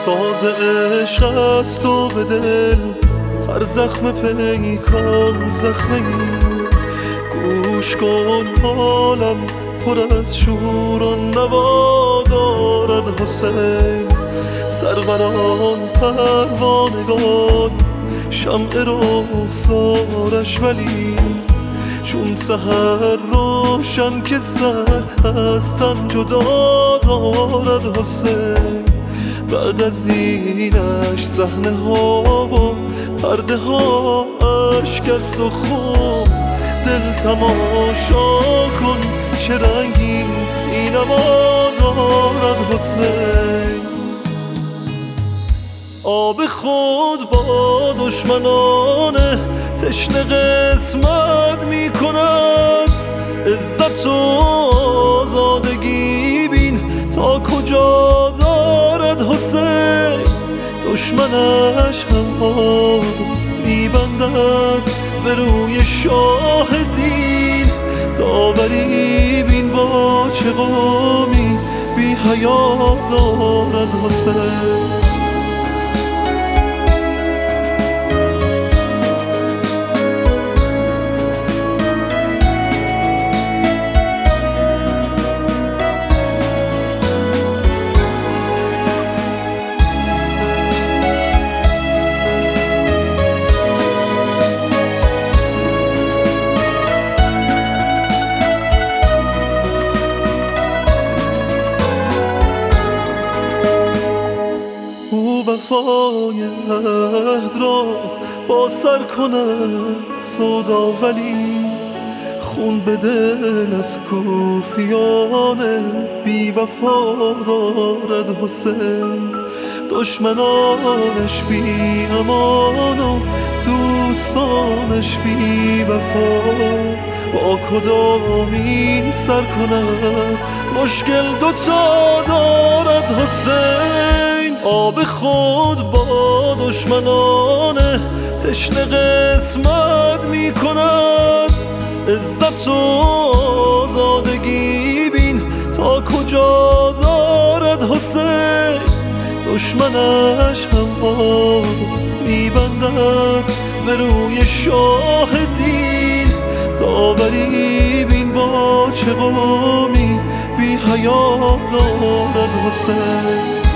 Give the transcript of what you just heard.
ساز عشق است و به دل هر زخم پیکان زخمه گوش کن حالم پر از شور و نوا دارد حسین سروران پروانگان شمع رخسارش ولی چون سحر روشن که سر از تن جدا دارد حسین بعد از اینش صحنه ها و پرده ها اشک است و خون دل تماشا کن چه رنگین سینما دارد حسین آب خود با دشمنان تشنه قسمت می کند عزت و آزادگی بین تا کجا دارد حسین دشمنش هم می بندد به روی شاه دین داوری بین با چه قومی بی حیا دارد حسین وفای عهد را با سر کند سودا ولی خون به دل از کوفیان بی وفا دارد حسین دشمنانش بی امان و دوستانش بی وفا با کدام این سر کند مشکل دوتا دارد حسین آب خود با دشمنان تشنه قسمت می کند عزت و آزادگی بین تا کجا دارد حسین دشمنش هم می بندد به روی شاه دین داوری بین با چه قومی بی حیا دارد حسین